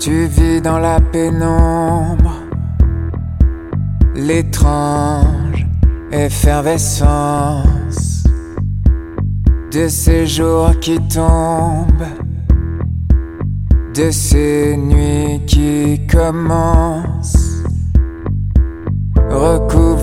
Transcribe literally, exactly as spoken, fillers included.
Tu vis dans la pénombre, l'étrange effervescence de ces jours qui tombent, de ces nuits qui commencent. Recouvre